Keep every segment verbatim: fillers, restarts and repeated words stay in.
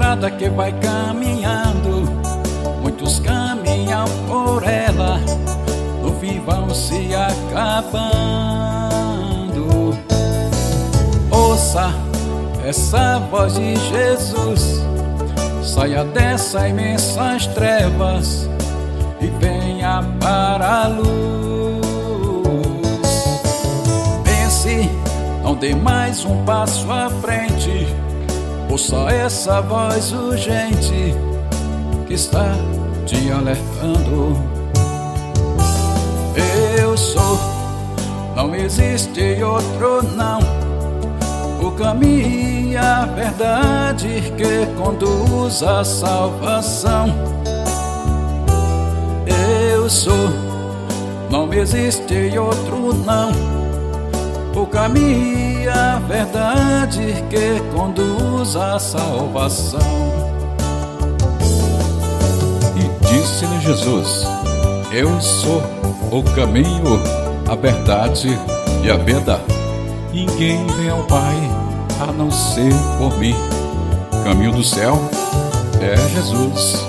estrada que vai caminhando, muitos caminham por ela, no fim vão se acabando. Ouça essa voz de Jesus, saia dessas imensas trevas e venha para a luz. Pense, não dê mais um passo à frente, ouça essa voz urgente que está te alertando. Eu sou, não existe outro não, o caminho e a verdade que conduz à salvação. Eu sou, não existe outro não, o caminho e a verdade que conduz à salvação. E disse-lhe Jesus: eu sou o caminho, a verdade e a vida. Ninguém vem ao Pai a não ser por mim. Caminho do céu é Jesus.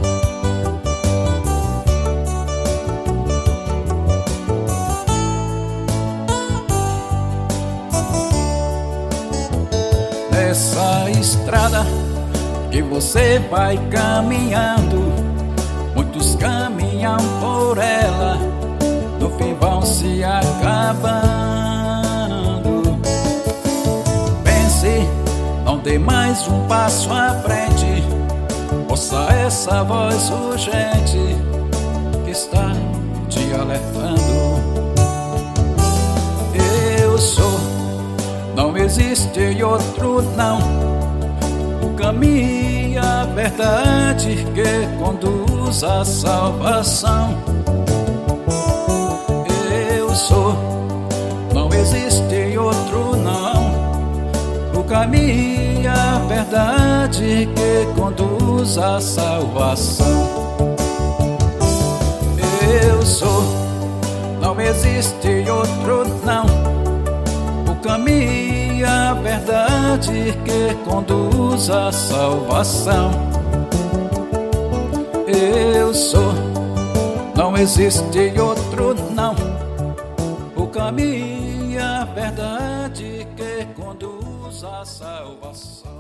Nessa estrada que você vai caminhando, muitos caminham por ela, no fim vão se acabando. Pense, não dê mais um passo à frente, ouça essa voz urgente que está te alertando. Eu sou, não existe outro não, o caminho e a verdade que conduz à salvação. Eu sou, não existe outro não, o caminho e a verdade que conduz à salvação. Eu sou, não existe outro não, o caminho e a verdade que conduz à salvação. Eu sou, não existe outro não, o caminho e a verdade que conduz à salvação.